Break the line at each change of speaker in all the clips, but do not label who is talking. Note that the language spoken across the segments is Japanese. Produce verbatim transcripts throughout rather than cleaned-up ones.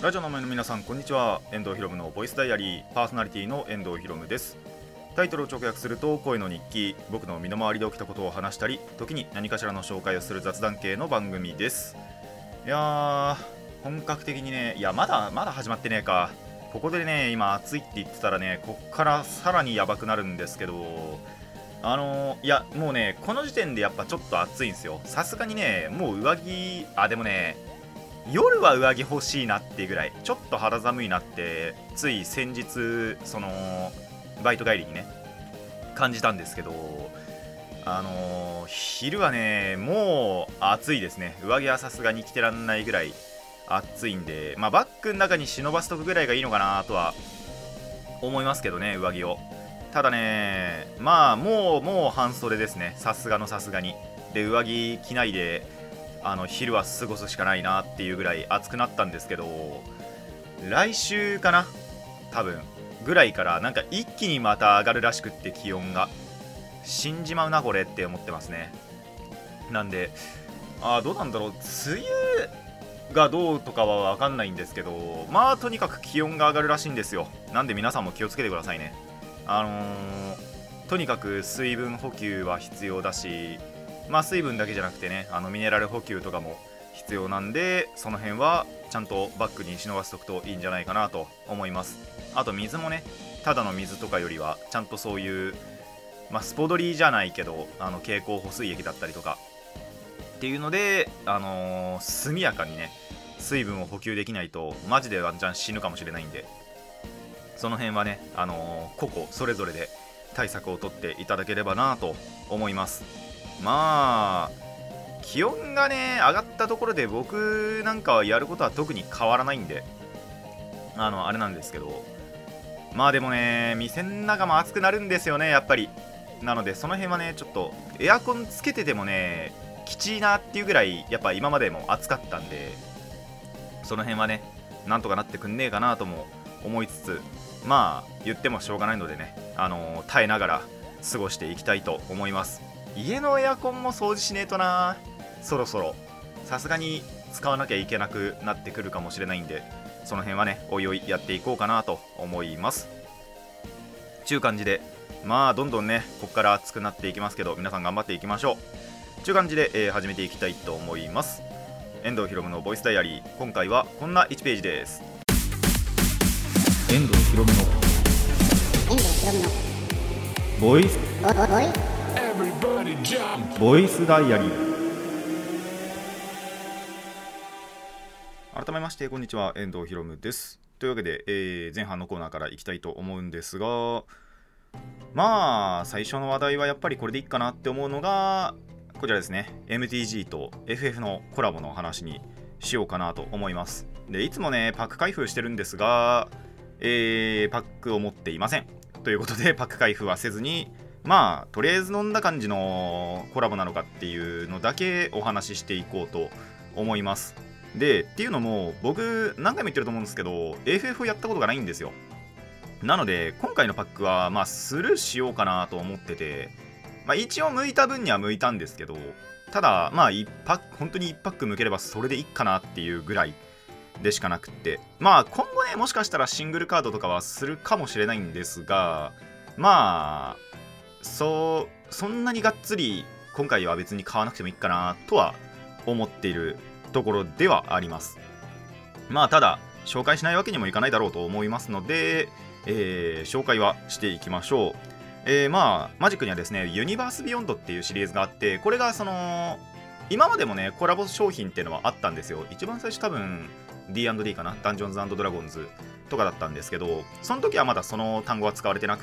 ラジオの前の皆さんこんにちは。遠藤ひろむのボイスダイアリーパーソナリティの遠藤ひろむです。タイトルを直訳すると声の日記、僕の身の回りで起きたことを話したり、時に何かしらの紹介をする雑談系の番組です。いやー本格的にね、いやまだまだ始まってねえか。ここでね今暑いって言ってたらね、こっからさらにやばくなるんですけど、あのー、いやもうねこの時点でやっぱちょっと暑いんですよ。さすがにねもう上着、あでもね夜は上着欲しいなっていうぐらいちょっと肌寒いなって、つい先日そのバイト帰りにね感じたんですけど、あのー、昼はねもう暑いですね。上着はさすがに着てらんないぐらい暑いんで、まあバッグの中に忍ばすとくぐらいがいいのかなとは思いますけどね、上着を。ただねまあもうもう半袖ですね、さすがのさすがに。で上着着ないであの昼は過ごすしかないなっていうぐらい暑くなったんですけど、来週かな多分ぐらいからなんか一気にまた上がるらしくって、気温が死んじまうなこれって思ってますね。なんであどうなんだろう、梅雨がどうとかは分かんないんですけど、まあとにかく気温が上がるらしいんですよ。なんで皆さんも気をつけてくださいね。あのー、とにかく水分補給は必要だし、まあ水分だけじゃなくてね、あのミネラル補給とかも必要なんで、その辺はちゃんとバッグに忍ばせておくといいんじゃないかなと思います。あと水もね、ただの水とかよりはちゃんとそういう、まあ、スポドリじゃないけどあの経口補水液だったりとかっていうので、あのー、速やかにね水分を補給できないとマジでワンチャン死ぬかもしれないんで、その辺はね、あのー、個々それぞれで対策を取っていただければなと思います。まあ気温がね上がったところで僕なんかはやることは特に変わらないんで、あのあれなんですけど、まあでもね店の中も暑くなるんですよねやっぱり。なのでその辺はねちょっとエアコンつけててもねきちいなっていうぐらいやっぱ今までも暑かったんで、その辺はねなんとかなってくんねえかなとも思いつつ、まあ言ってもしょうがないのでね、あのー、耐えながら過ごしていきたいと思います。家のエアコンも掃除しねえとな、そろそろさすがに使わなきゃいけなくなってくるかもしれないんで、その辺はねおいおいやっていこうかなと思います。ちゅう感じで、まあどんどんねこっから暑くなっていきますけど、皆さん頑張っていきましょう。ちゅう感じで、えー、始めていきたいと思います。遠藤ひろむのボイスダイアリー、今回はこんないちページです。遠藤ひろむのボイスボイスダイアリー。改めましてこんにちは、遠藤ひろむです。というわけで、えー、前半のコーナーからいきたいと思うんですが、まあ最初の話題はやっぱりこれでいいかなって思うのがこちらですね。 エムティージー と エフエフ のコラボの話にしようかなと思います。でいつもねパック開封してるんですが、えー、パックを持っていませんということでパック開封はせずに、まあとりあえず飲んだ感じのコラボなのかっていうのだけお話ししていこうと思います。でっていうのも僕何回も言ってると思うんですけど エフエフ をやったことがないんですよ。なので今回のパックはまあスルーしようかなと思ってて、まあ、一応向いた分には向いたんですけど、ただまあいちパック本当にいちパック向ければそれでいいかなっていうぐらいでしかなくって、まあ今後ねもしかしたらシングルカードとかはするかもしれないんですが、まあそうそんなにがっつり今回は別に買わなくてもいいかなとは思っているところではあります。まあただ紹介しないわけにもいかないだろうと思いますので、えー、紹介はしていきましょう。えー、まあマジックにはですねユニバースビヨンドっていうシリーズがあって、これがその今までもねコラボ商品っていうのはあったんですよ。一番最初多分 ディーアンドディー かな、ダンジョンズ&ドラゴンズとかだったんですけど、その時はまだその単語は使われてなくって、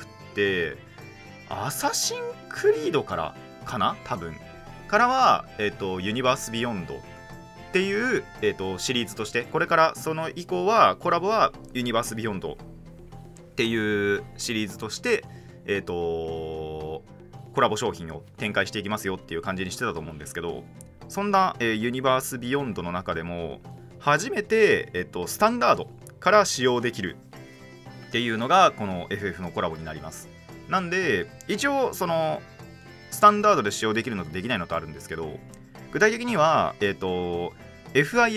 アサシンクリードからかな多分からは、えーと、ユニバースビヨンドっていう、えーと、シリーズとして、これからその以降はコラボはユニバースビヨンドっていうシリーズとしてえーとコラボ商品を展開していきますよっていう感じにしてたと思うんですけど、そんな、えー、ユニバースビヨンドの中でも初めて、えーと、スタンダードから使用できるっていうのがこの エフエフ のコラボになります。なんで一応そのスタンダードで使用できるのとできないのとあるんですけど、具体的には、えーと、フィン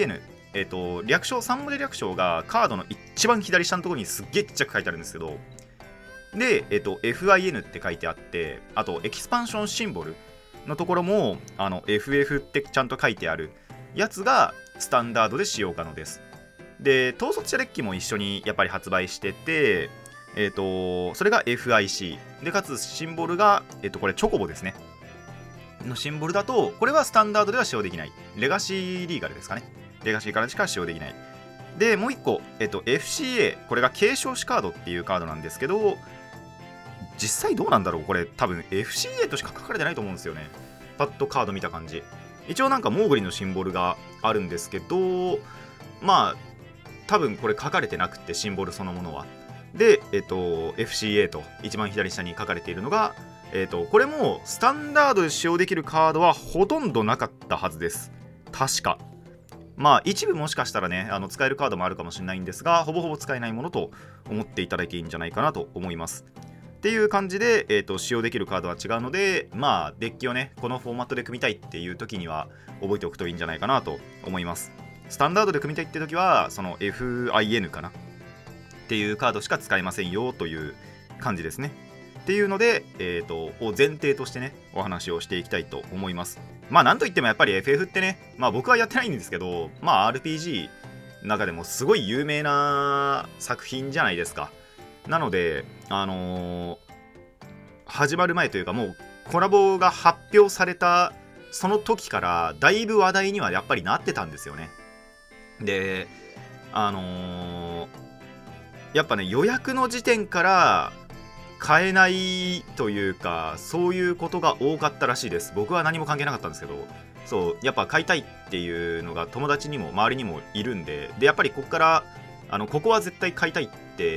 えーと、略称さん文字略称がカードの一番左下のところにすっげえちっちゃく書いてあるんですけど、で、えーと、エフアイエヌ って書いてあって、あとエキスパンションシンボルのところもあの エフエフ ってちゃんと書いてあるやつがスタンダードで使用可能です。で、統率者デッキも一緒にやっぱり発売してて、えーと、それが エフアイシー で、かつシンボルが、えーと、これチョコボですねのシンボルだと、これはスタンダードでは使用できない。レガシーリーガルですかね。レガシーからしか使用できない。で、もう一個、えっと、エフシーエー、これが継承士カードっていうカードなんですけど、実際どうなんだろう、これ多分 エフシーエー としか書かれてないと思うんですよね。パッとカード見た感じ。一応なんかモーグリのシンボルがあるんですけど、まあ、多分これ書かれてなくて、シンボルそのものは。で、えっと、エフシーエー と一番左下に書かれているのが、えっと、これもスタンダードで使用できるカードはほとんどなかったはずです。確か。まあ一部もしかしたらね、あの使えるカードもあるかもしれないんですが、ほぼほぼ使えないものと思っていただいていいんじゃないかなと思います。っていう感じで、えーと、使用できるカードは違うので、まあデッキをね、このフォーマットで組みたいっていう時には覚えておくといいんじゃないかなと思います。スタンダードで組みたいって時は、その エフアイエヌ かなっていうカードしか使えませんよという感じですね。っていうので、えーと、を前提としてね、お話をしていきたいと思います。まあなんといってもやっぱり エフエフ ってね、まあ僕はやってないんですけど、まあ アールピージー の中でもすごい有名な作品じゃないですか。なので、あのー、始まる前というか、もうコラボが発表されたその時からだいぶ話題にはやっぱりなってたんですよね。で、あのー、やっぱね、予約の時点から買えないというか、そういうことが多かったらしいです。僕は何も関係なかったんですけど、そうやっぱ買いたいっていうのが友達にも周りにもいるんで、でやっぱりここからあのここは絶対買いたいって、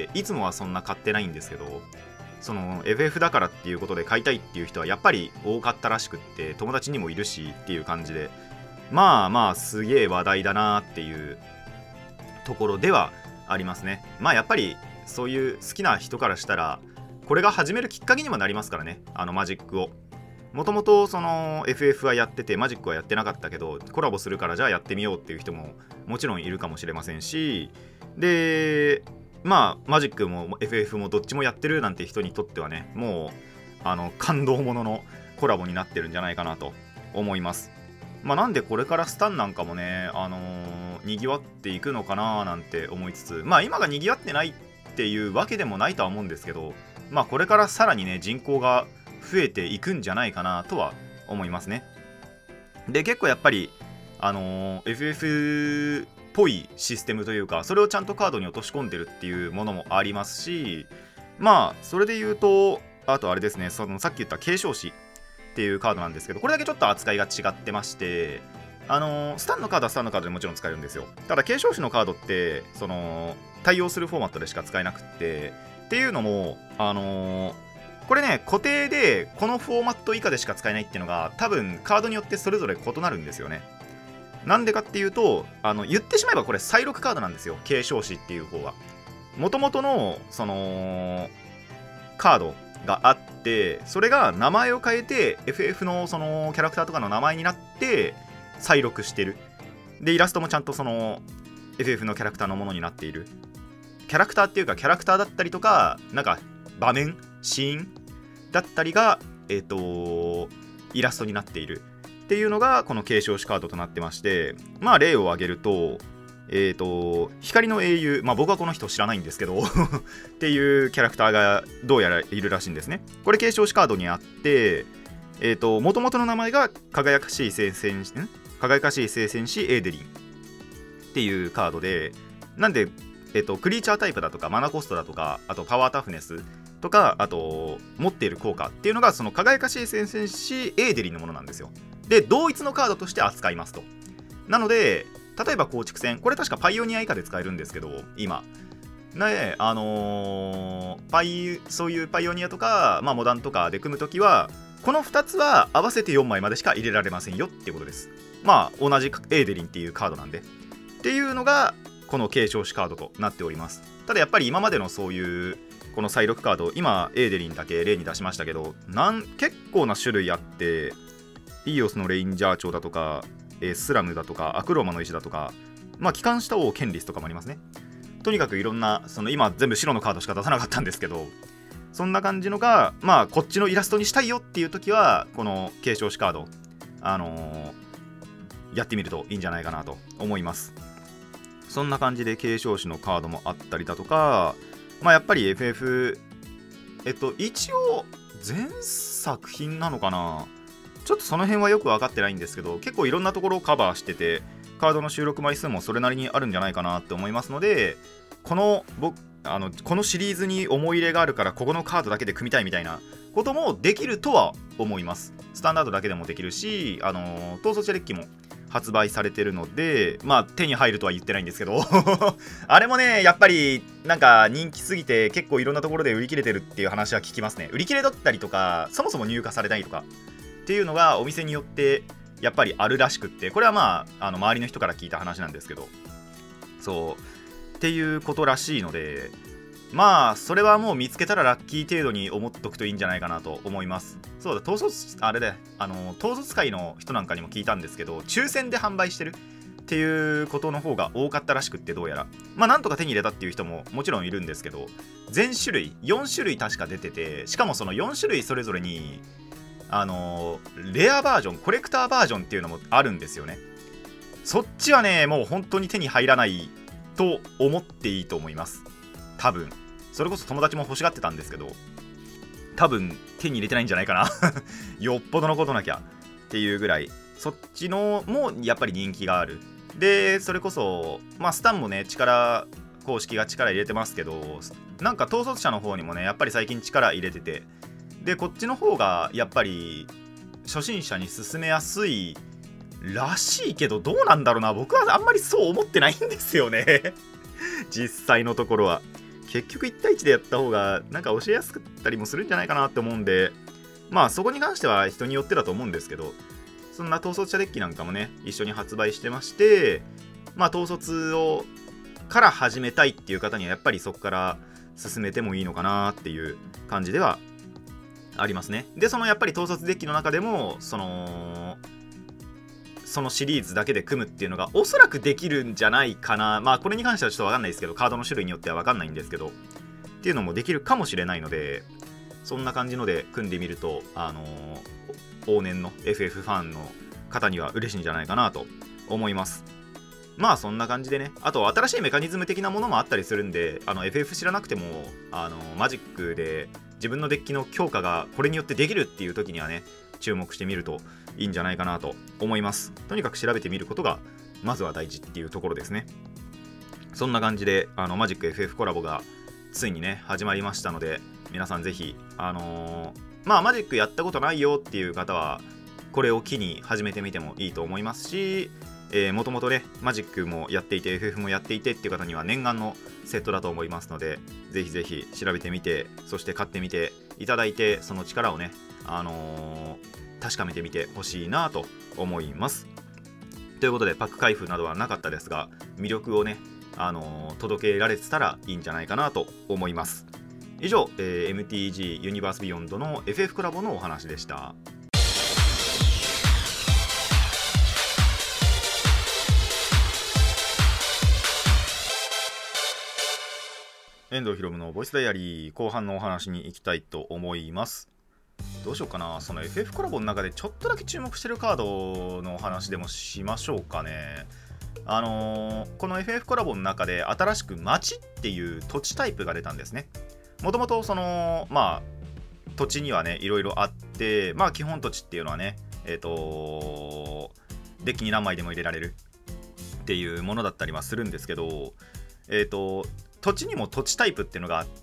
いつもはそんな買ってないんですけど、その エフエフ だからっていうことで買いたいっていう人はやっぱり多かったらしくって、友達にもいるしっていう感じで、まあまあすげえ話題だなっていうところではありますね。まあやっぱりそういう好きな人からしたら、これが始めるきっかけにもなりますからね、あのマジックを。もともとその エフエフ はやっててマジックはやってなかったけど、コラボするからじゃあやってみようっていう人ももちろんいるかもしれませんし、でまあマジックも エフエフ もどっちもやってるなんて人にとってはね、もうあの感動もののコラボになってるんじゃないかなと思います。まあなんでこれからスタンなんかもね、あのー、にぎわっていくのかななんて思いつつ、まあ今がにぎわってないっていうわけでもないとは思うんですけど、まあこれからさらにね、人口が増えていくんじゃないかなとは思いますね。で結構やっぱりあのー、エフエフ っぽいシステムというか、それをちゃんとカードに落とし込んでるっていうものもありますし、まあそれで言うと、あとあれですね、そのさっき言った継承士っていうカードなんですけど、これだけちょっと扱いが違ってまして、あのー、スタンのカードはスタンのカードでもちろん使えるんですよ。ただ継承士のカードってその対応するフォーマットでしか使えなくって、っていうのも、あのー、これね、固定でこのフォーマット以下でしか使えないっていうのが多分カードによってそれぞれ異なるんですよね。なんでかっていうと、あの言ってしまえばこれ再録カードなんですよ、継承士っていう方は。もともとのそのカードがあって、それが名前を変えて エフエフ のそのキャラクターとかの名前になって再録してる。でイラストもちゃんとその エフエフ のキャラクターのものになっている。キャラクターっていうかキャラクターだったりとか、なんか場面シーンだったりがえっとイラストになっているっていうのがこの継承士カードとなってまして、まあ例を挙げると、えっと光の英雄、まあ僕はこの人知らないんですけどっていうキャラクターがどうやらいるらしいんですね。これ継承士カードにあって、えっと元々の名前が輝かしい聖戦士、ん輝かしい聖戦士エーデリンっていうカードで、なんでえっとクリーチャータイプだとかマナコストだとか、あとパワータフネスとか、あと持っている効果っていうのがその輝かしい聖戦士エーデリンのものなんですよ。で同一のカードとして扱いますと。なので例えば構築戦、これ確かパイオニア以下で使えるんですけど、今ね、あのー、パイそういうパイオニアとか、まあ、モダンとかで組むときはこのふたつは合わせてよんまいまでしか入れられませんよっていうことです。まあ同じエーデリンっていうカードなんでっていうのがこの継承士カードとなっております。ただやっぱり今までのそういうこの再録カード、今エーデリンだけ例に出しましたけど、なん結構な種類あって、イーオスのレインジャー長だとか、えー、スラムだとかアクローマの石だとか、 まあ帰還した王ケンリスとかもありますね。とにかくいろんな、その今全部白のカードしか出さなかったんですけど、そんな感じのが、まあこっちのイラストにしたいよっていう時は、この継承士カード、あのー、やってみるといいんじゃないかなと思います。そんな感じで継承士のカードもあったりだとか、まあやっぱり エフエフ、えっと一応全作品なのかな、ちょっとその辺はよく分かってないんですけど、結構いろんなところをカバーしてて、カードの収録枚数もそれなりにあるんじゃないかなって思いますので、この僕あのこのシリーズに思い入れがあるからここのカードだけで組みたいみたいなこともできるとは思います。スタンダードだけでもできるし、あの統率者デッキも発売されてるので、まあ手に入るとは言ってないんですけどあれもねやっぱりなんか人気すぎて結構いろんなところで売り切れてるっていう話は聞きますね。売り切れだったりとか、そもそも入荷されないとかっていうのがお店によってやっぱりあるらしくって、これはまあ、あの周りの人から聞いた話なんですけど、そうっていうことらしいので、まあそれはもう見つけたらラッキー程度に思っとくといいんじゃないかなと思います。そうだ、統率あれであの統率会の人なんかにも聞いたんですけど、抽選で販売してるっていうことの方が多かったらしくって、どうやらまあなんとか手に入れたっていう人ももちろんいるんですけど、全種類よん種類確か出てて、しかもそのよん種類それぞれにあのレアバージョン、コレクターバージョンっていうのもあるんですよね。そっちはねもう本当に手に入らないと思っていいと思います。多分それこそ友達も欲しがってたんですけど、多分手に入れてないんじゃないかなよっぽどのことなきゃっていうぐらい、そっちのもやっぱり人気がある。でそれこそまあスタンもね力公式が力入れてますけど、なんか統率者の方にもねやっぱり最近力入れてて、でこっちの方がやっぱり初心者に進めやすいらしいけど、どうなんだろうな、僕はあんまりそう思ってないんですよね実際のところは結局いち対いちでやった方がなんか教えやすかったりもするんじゃないかなって思うんで、まあそこに関しては人によってだと思うんですけど、そんな統率者デッキなんかもね一緒に発売してまして、まあ統率をから始めたいっていう方にはやっぱりそこから進めてもいいのかなっていう感じではありますね。でそのやっぱり統率デッキの中でもそのそのシリーズだけで組むっていうのがおそらくできるんじゃないかな。まあこれに関してはちょっと分かんないですけど、カードの種類によっては分かんないんですけどっていうのもできるかもしれないので、そんな感じので組んでみるとあのー、往年の エフエフ ファンの方には嬉しいんじゃないかなと思います。まあそんな感じでね、あと新しいメカニズム的なものもあったりするんで、あの エフエフ 知らなくてもあのマジックで自分のデッキの強化がこれによってできるっていう時にはね注目してみるといいんじゃないかなと思います。とにかく調べてみることがまずは大事っていうところですね。そんな感じであのマジック エフエフ コラボがついにね始まりましたので、皆さんぜひあのー、まあマジックやったことないよっていう方はこれを機に始めてみてもいいと思いますし、えー、もともとねマジックもやっていて エフエフ もやっていてっていう方には念願のセットだと思いますので、ぜひぜひ調べてみて、そして買ってみていただいて、その力をね、あのー、確かめてみてほしいなと思います。ということでパック開封などはなかったですが、魅力をね、あのー、届けられてたらいいんじゃないかなと思います。以上、えー、エムティージー ユニバースビヨンドの エフエフ コラボのお話でした。遠藤ひろむのボイスダイアリー後半のお話に行きたいと思います。どうしようかな、その エフエフ コラボの中でちょっとだけ注目してるカードのお話でもしましょうかね。あのー、この エフエフ コラボの中で新しく町っていう土地タイプが出たんですね。もともとそのまあ土地にはねいろいろあって、まあ基本土地っていうのはねえっ、ー、とデッキに何枚でも入れられるっていうものだったりはするんですけど、えっ、ー、と土地にも土地タイプっていうのがあって、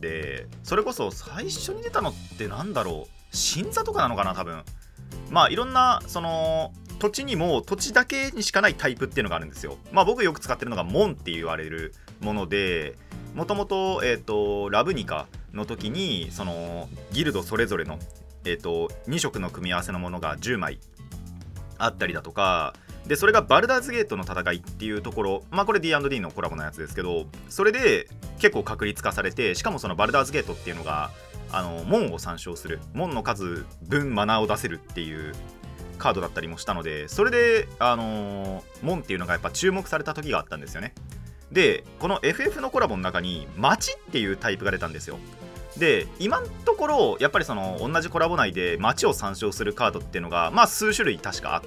それこそ最初に出たのってなんだろう、新座とかなのかな多分。まあいろんなその土地にも土地だけにしかないタイプっていうのがあるんですよ。まあ僕よく使ってるのが門って言われるもので、もともとえっとラブニカの時にそのギルドそれぞれのえっとに色の組み合わせのものがじゅうまいあったりだとかで、それがバルダーズゲートの戦いっていうところ、まあこれ ディーアンドディー のコラボのやつですけど、それで結構確率化されて、しかもそのバルダーズゲートっていうのがあの門を参照する、門の数分マナーを出せるっていうカードだったりもしたので、それであのー、門っていうのがやっぱ注目された時があったんですよね。でこの エフエフ のコラボの中に街っていうタイプが出たんですよ。で今のところやっぱりその同じコラボ内で街を参照するカードっていうのがまあ数種類確かあって、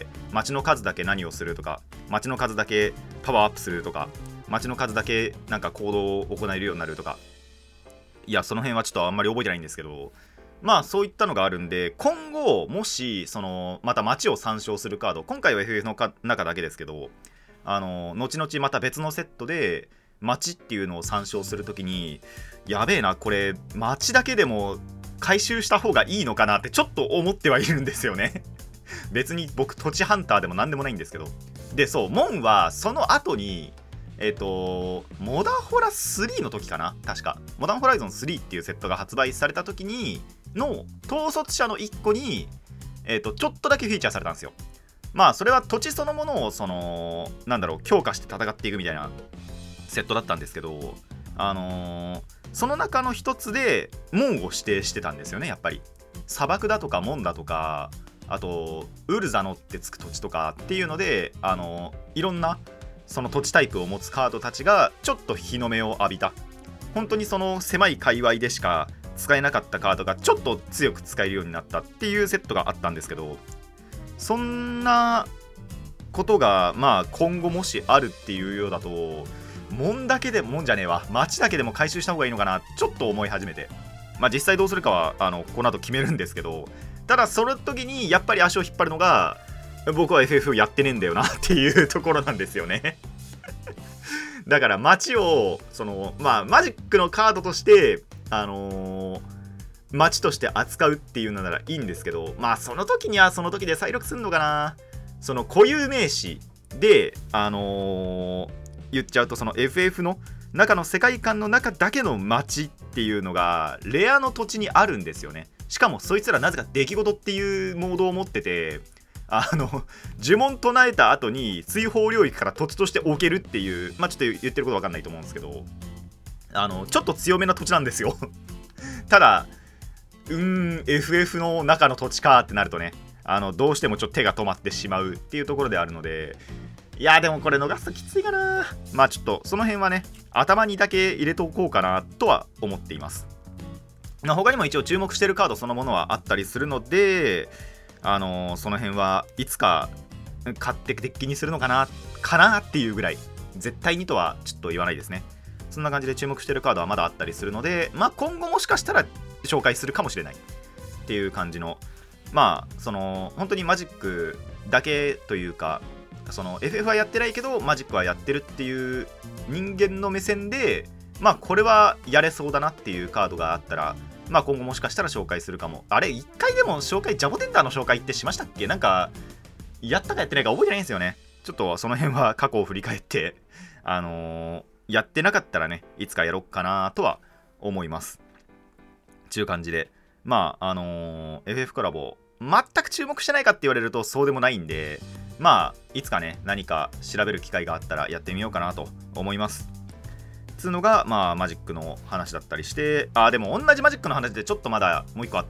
街の数だけ何をするとか、街の数だけパワーアップするとか、街の数だけなんか行動を行えるようになるとか、いやその辺はちょっとあんまり覚えてないんですけど、まあそういったのがあるんで、今後もしそのまた街を参照するカード、今回は エフエフ の中だけですけど、あの後々また別のセットで街っていうのを参照するときに、やべえなこれ街だけでも回収した方がいいのかなってちょっと思ってはいるんですよね別に僕土地ハンターでもなんでもないんですけど。でそう門はその後にえっ、ー、とモダンホラスリーの時かな、確かモダンホライゾンスリーっていうセットが発売された時にの統率者のいっこに、えー、とちょっとだけフィーチャーされたんですよ。まあそれは土地そのものをそのなんだろう強化して戦っていくみたいなセットだったんですけど、あのー、その中の一つで門を指定してたんですよね。やっぱり砂漠だとか門だとか、あとウルザノってつく土地とかっていうので、あのー、いろんなその土地タイプを持つカードたちがちょっと日の目を浴びた、本当にその狭い界隈でしか使えなかったカードがちょっと強く使えるようになったっていうセットがあったんですけど、そんなことがまあ今後もしあるっていうようだと、門だけで門じゃねえわ町だけでも回収した方がいいのかなちょっと思い始めて、まあ実際どうするかはあのこの後決めるんですけど、ただその時にやっぱり足を引っ張るのが僕は エフエフ やってねえんだよなっていうところなんですよねだから街をそのまあマジックのカードとしてあのー、街として扱うっていうのならいいんですけど、まあその時にはその時で再録するのかな。その固有名詞であのー、言っちゃうと、その エフエフ の中の世界観の中だけの街っていうのがレアの土地にあるんですよね。しかもそいつらなぜか出来事っていうモードを持ってて、あの呪文唱えた後に水泡領域から土地として置けるっていう、まあちょっと言ってること分かんないと思うんですけど、あのちょっと強めな土地なんですよただうーん エフエフ の中の土地かってなるとね、あのどうしてもちょっと手が止まってしまうっていうところであるので、いやでもこれ逃すときついかな。まあちょっとその辺はね頭にだけ入れておこうかなとは思っています。他にも一応注目してるカードそのものはあったりするので、あのー、その辺はいつか買ってデッキにするのかなかなっていうぐらい、絶対にとはちょっと言わないですね。そんな感じで注目してるカードはまだあったりするので、まあ今後もしかしたら紹介するかもしれないっていう感じの、まあその本当にマジックだけというか、その エフエフ はやってないけどマジックはやってるっていう人間の目線で、まあこれはやれそうだなっていうカードがあったら、まあ今後もしかしたら紹介するかも。あれいっかいでも紹介、ジャボテンダーの紹介ってしましたっけ？なんかやったかやってないか覚えてないんですよね。ちょっとその辺は過去を振り返ってあのー、やってなかったらねいつかやろっかなとは思いますちゅう感じで、まああのー、エフエフ コラボ全く注目してないかって言われるとそうでもないんで、まあいつかね何か調べる機会があったらやってみようかなと思いますつうのが、まあマジックの話だったりして、あでも同じマジックの話でちょっとまだもう一個あって、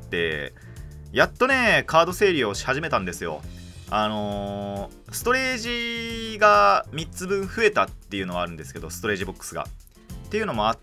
やっとねカード整理をし始めたんですよ。あのー、ストレージがみっつぶん増えたっていうのはあるんですけど、ストレージボックスがっていうのもあって、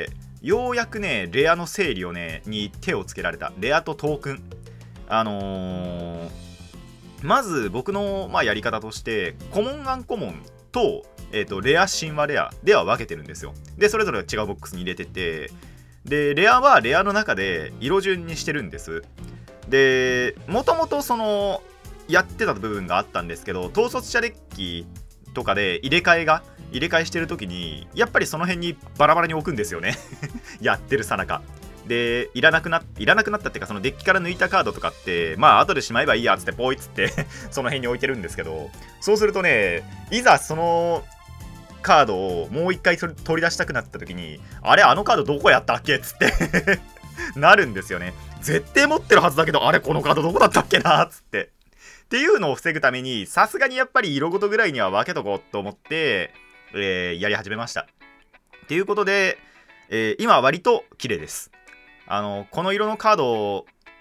ようやくねレアの整理をねに手をつけられた。レアとトークン、あのー、まず僕の、まあ、やり方としてコモンアンコモンとえーと、レア神話レアでは分けてるんですよ。でそれぞれ違うボックスに入れてて、でレアはレアの中で色順にしてるんです。でもともとそのやってた部分があったんですけど、統率者デッキとかで入れ替えが入れ替えしてる時にやっぱりその辺にバラバラに置くんですよねやってるさなかで、いらなくないらなくなったっていうか、そのデッキから抜いたカードとかってまあ後でしまえばいいやっつってポイっつってその辺に置いてるんですけど、そうするとねいざそのカードをもう一回取り出したくなった時に、あれあのカードどこやったっけっつってなるんですよね。絶対持ってるはずだけど、あれこのカードどこだったっけなっつってっていうのを防ぐために、さすがにやっぱり色ごとぐらいには分けとこうと思って、えー、やり始めましたっていうことで、えー、今は割と綺麗です。あのこの色のカード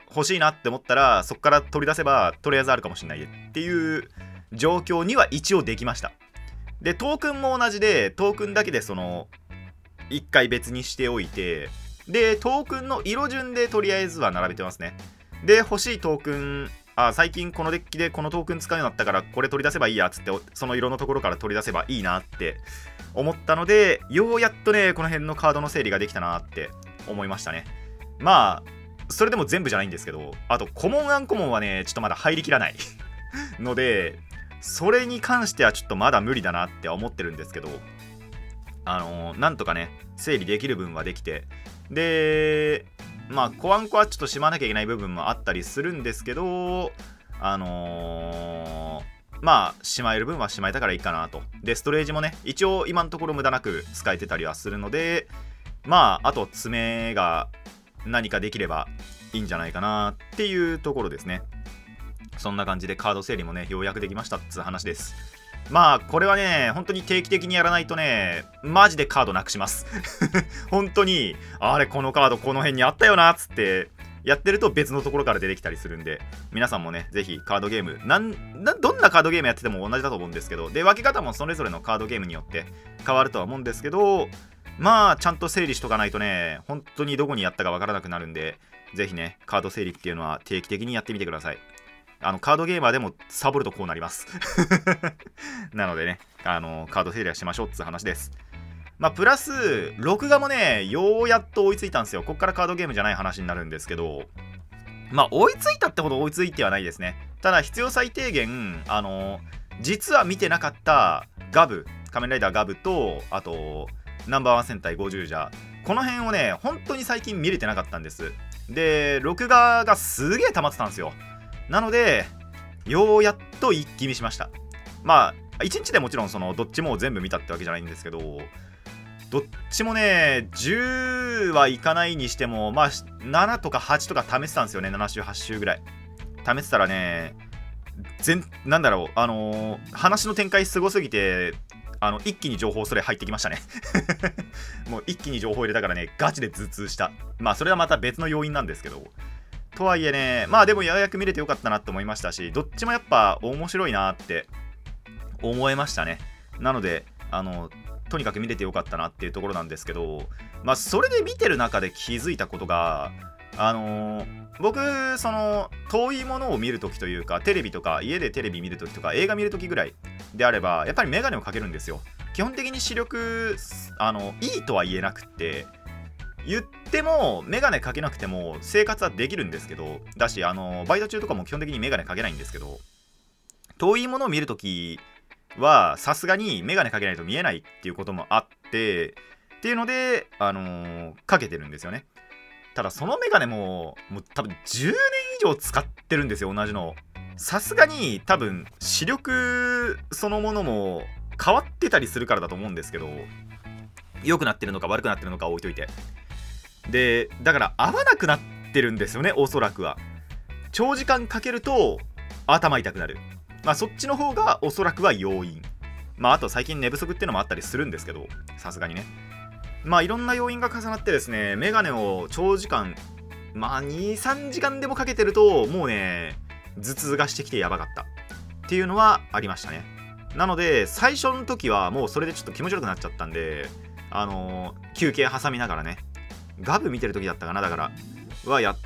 欲しいなって思ったらそこから取り出せばとりあえずあるかもしれないっていう状況には一応できました。でトークンも同じで、トークンだけでそのいっかい別にしておいて、でトークンの色順でとりあえずは並べてますね。で欲しいトークン、あ最近このデッキでこのトークン使うようになったからこれ取り出せばいいやつって、その色のところから取り出せばいいなって思ったので、ようやっとねこの辺のカードの整理ができたなって思いましたね。まあそれでも全部じゃないんですけど、あとコモンアンコモンはねちょっとまだ入りきらないので、それに関してはちょっとまだ無理だなって思ってるんですけど、あのー、なんとかね整理できる分はできて、でまあコアンコはちょっとしまわなきゃいけない部分もあったりするんですけど、あのー、まあしまえる分はしまえたからいいかなと。でストレージもね一応今のところ無駄なく使えてたりはするので、まああと爪が何かできればいいんじゃないかなっていうところですね。そんな感じでカード整理もねようやくできましたっつう話です。まあこれはね本当に定期的にやらないとねマジでカードなくします本当にあれこのカードこの辺にあったよなっつってやってると別のところから出てきたりするんで、皆さんもねぜひカードゲームなんなどんなカードゲームやってても同じだと思うんですけど、で分け方もそれぞれのカードゲームによって変わるとは思うんですけど、まあちゃんと整理しとかないとね本当にどこにやったかわからなくなるんで、ぜひねカード整理っていうのは定期的にやってみてください。あのカードゲーマーでもサボるとこうなりますなのでねあのカード整理はしましょうって話です。まあプラス録画もねようやっと追いついたんですよ。こっからカードゲームじゃない話になるんですけど、まあ追いついたってほど追いついてはないですね。ただ必要最低限あの実は見てなかったガブ仮面ライダーガブと、あとナンバーワン戦隊ごじゅうじゃ、この辺をね本当に最近見れてなかったんです。で録画がすげえ溜まってたんですよ。なのでようやっと一気見しました。まあいちにちでもちろんそのどっちも全部見たってわけじゃないんですけど、どっちもねじゅうはいかないにしてもまあななとかはちとか試してたんですよね。なな週はち週ぐらい試してたらね、全なんだろうあのー、話の展開すごすぎてあの一気に情報それ入ってきましたねもう一気に情報入れたからねガチで頭痛した。まあそれはまた別の要因なんですけど、とはいえねまあでもようやく見れてよかったなって思いましたし、どっちもやっぱ面白いなって思いましたね。なのであのとにかく見れてよかったなっていうところなんですけど、まあそれで見てる中で気づいたことが、あのー、僕その遠いものを見るときというか、テレビとか家でテレビ見るときとか映画見るときぐらいであればやっぱりメガネをかけるんですよ。基本的に視力あのいいとは言えなくって、言ってもメガネかけなくても生活はできるんですけど、だしあのバイト中とかも基本的にメガネかけないんですけど、遠いものを見るときはさすがにメガネかけないと見えないっていうこともあってっていうので、あのー、かけてるんですよね。ただそのメガネももう多分じゅうねん以上使ってるんですよ、同じの。さすがに多分視力そのものも変わってたりするからだと思うんですけど、良くなってるのか悪くなってるのか置いといて、でだから合わなくなってるんですよね、おそらくは。長時間かけると頭痛くなる、まあそっちの方がおそらくは要因。まああと最近寝不足っていうのもあったりするんですけど、さすがにねまあいろんな要因が重なってですね、メガネを長時間まあにさんじかんでもかけてるともうね頭痛がしてきてやばかったっていうのはありましたね。なので最初の時はもうそれでちょっと気持ち悪くなっちゃったんで、あのー、休憩挟みながらねガブ見てる時だったかな、だからはやって、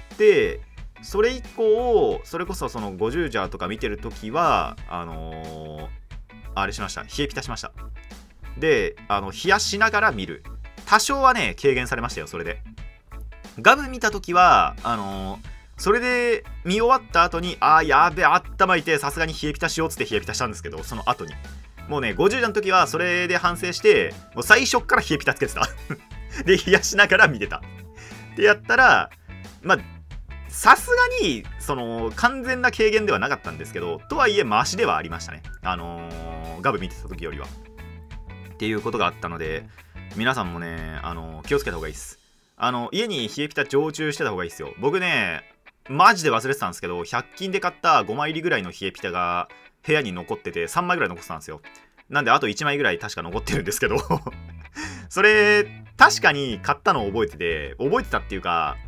それ以降それこそそのごじゅうジャーとか見てる時はあのー、あれしました、冷えピタしました。であの冷やしながら見る、多少はね軽減されましたよ。それでガブ見た時はあのー、それで見終わった後にあーやべえ頭痛いさすがに冷えピタしようっつって冷えピタしたんですけど、その後にもうねごじゅうジャーの時はそれで反省してもう最初っから冷えピタつけてたで冷やしながら見てたってやったら、まあさすがにその完全な軽減ではなかったんですけど、とはいえマシではありましたね、あのー、ガブ見てた時よりはっていうことがあったので、皆さんもね、あのー、気をつけた方がいいです。あの家に冷えピタ常駐してた方がいいですよ。僕ねマジで忘れてたんですけど、ひゃく均で買ったごまい入りぐらいの冷えピタが部屋に残っててさんまいぐらい残ってたんですよ。なんであといちまいぐらい確か残ってるんですけどそれ確かに買ったのを覚えてて覚えてたっていうか、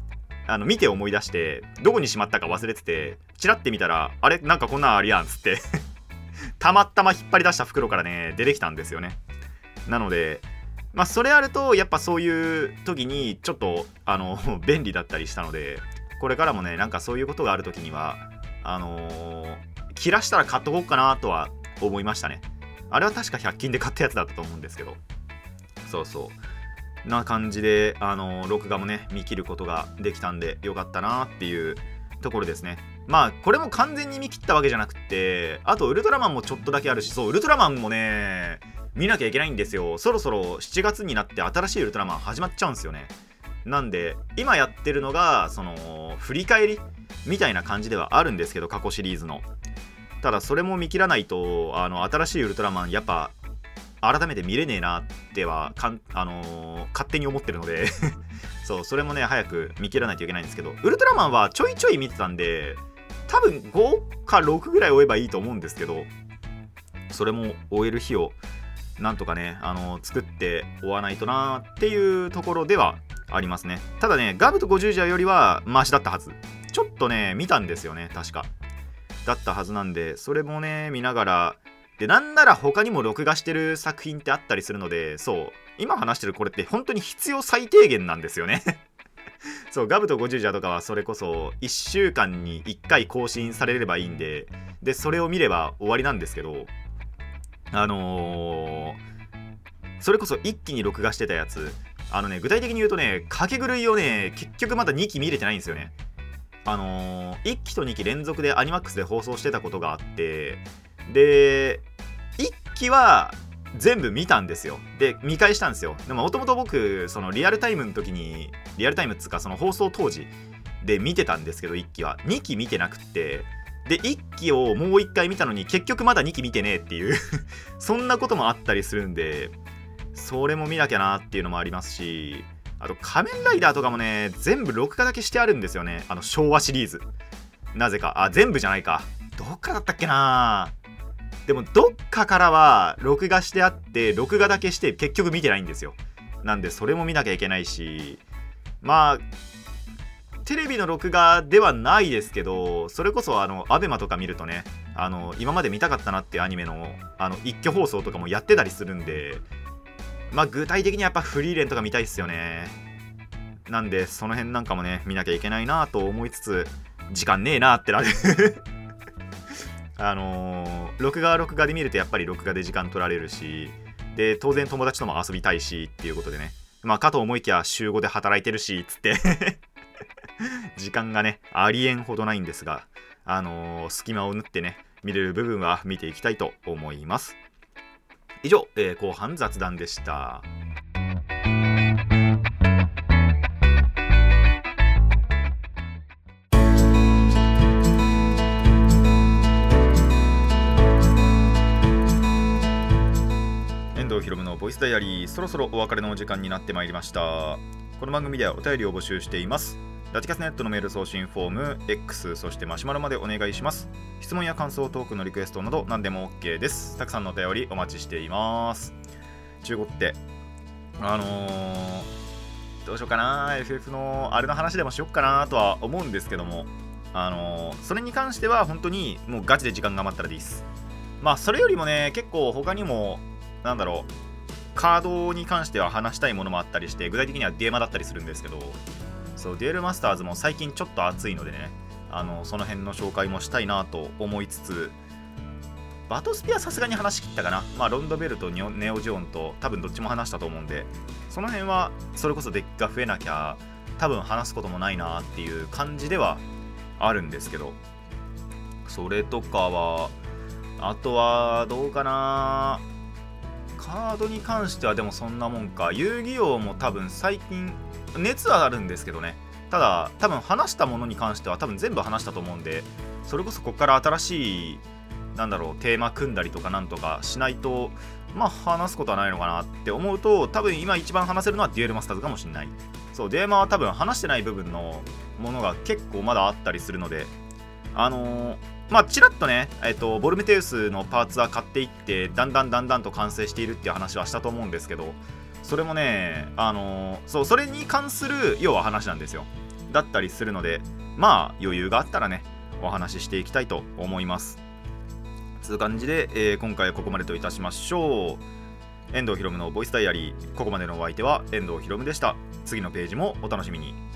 あの見て思い出してどこにしまったか忘れてて、チラって見たらあれなんかこんなんありやんっつってたまたま引っ張り出した袋からね出てきたんですよね。なのでまあそれあるとやっぱそういう時にちょっとあの便利だったりしたので、これからもねなんかそういうことがある時にはあのー、切らしたら買っとこうかなとは思いましたね。あれは確かひゃく均で買ったやつだったと思うんですけど、そうそうな感じで、あのー、録画もね見切ることができたんでよかったなっていうところですね。まあこれも完全に見切ったわけじゃなくて、あとウルトラマンもちょっとだけあるし、そうウルトラマンもね見なきゃいけないんですよ。そろそろしちがつになって新しいウルトラマン始まっちゃうんですよね。なんで今やってるのがその振り返りみたいな感じではあるんですけど、過去シリーズの。ただそれも見切らないとあの新しいウルトラマンやっぱ改めて見れねえなってはかん、あのー、勝手に思ってるのでそうそれもね早く見切らないといけないんですけど、ウルトラマンはちょいちょい見てたんで多分ごかろくぐらい追えばいいと思うんですけど、それも終える日をなんとかね、あのー、作って追わないとなっていうところではありますね。ただねガブとごじゅうじゃよりはマシだったはず。ちょっとね見たんですよね、確かだったはずなんで、それもね見ながらで、なんなら他にも録画してる作品ってあったりするので、そう今話してるこれって本当に必要最低限なんですよねそうガブとごじゅうじゃとかはそれこそいっしゅうかんにいっかい更新されればいいんで、でそれを見れば終わりなんですけど、あのー、それこそ一気に録画してたやつ、あのね具体的に言うとねかけ狂いをね結局まだにき見れてないんですよね。あのー、いっきとにき連続でアニマックスで放送してたことがあって、でいっきは全部見たんですよ。で見返したんですよ。でももともと僕そのリアルタイムの時にリアルタイムっつうかその放送当時で見てたんですけど、いっきはにき見てなくって、でいっきをもういっかい見たのに結局まだにき見てねえっていうそんなこともあったりするんで、それも見なきゃなっていうのもありますし、あと仮面ライダーとかもね全部録画だけしてあるんですよね、あの昭和シリーズ。なぜかあ全部じゃないか、どっかだったっけな。でもどっかからは録画してあって録画だけして結局見てないんですよ。なんでそれも見なきゃいけないし、まあテレビの録画ではないですけど、それこそあのアベマとか見るとね、あの今まで見たかったなっていうアニメのあの一挙放送とかもやってたりするんで、まあ具体的にはやっぱフリーレンとか見たいっすよね。なんでその辺なんかもね見なきゃいけないなと思いつつ、時間ねえなってなるあのー、録画は録画で見るとやっぱり録画で時間取られるし、で当然友達とも遊びたいしっていうことでね、まあかと思いきや週ごで働いてるしつって時間がねありえんほどないんですが、あのー、隙間を縫ってね見れる部分は見ていきたいと思います。以上、えー、後半雑談でした。遠藤ひろむのボイスダイアリー、そろそろお別れのお時間になってまいりました。この番組ではお便りを募集しています。ラジキャスネットのメール送信フォーム、X、そしてマシュマロまでお願いします。質問や感想、トークのリクエストなど何でも OK です。たくさんのお便りお待ちしています。中国ってあのー、どうしようかな、 エフエフ のあれの話でもしよっかなとは思うんですけども、あのー、それに関しては本当にもうガチで時間が余ったらでいいです。まあそれよりもね結構他にもなんだろうカードに関しては話したいものもあったりして、具体的にはデュエマだったりするんですけど、そうデュエルマスターズも最近ちょっと熱いのでね、あのその辺の紹介もしたいなと思いつつ、バトスピはさすがに話し切ったかな。まあロンドベルとネオジオンと多分どっちも話したと思うんで、その辺はそれこそデッキが増えなきゃ多分話すこともないなっていう感じではあるんですけど、それとかはあとはどうかな。カードに関してはでもそんなもんか。遊戯王も多分最近熱はあるんですけどね、ただ多分話したものに関しては多分全部話したと思うんで、それこそここから新しいなんだろうテーマ組んだりとかなんとかしないとまあ話すことはないのかなって思うと、多分今一番話せるのはデュエルマスターズかもしれない。そうデュエマは多分話してない部分のものが結構まだあったりするので、あのー、まあちらっとね、えっとボルメテウスのパーツは買っていってだんだんだんだんと完成しているっていう話はしたと思うんですけど、それもねあのー、そうそれに関する要は話なんですよ。 だったりするので、まあ余裕があったらねお話ししていきたいと思います。つう感じで、えー、今回はここまでといたしましょう。遠藤ひろむのボイスダイアリー、ここまでのお相手は遠藤ひろむでした。次のページもお楽しみに。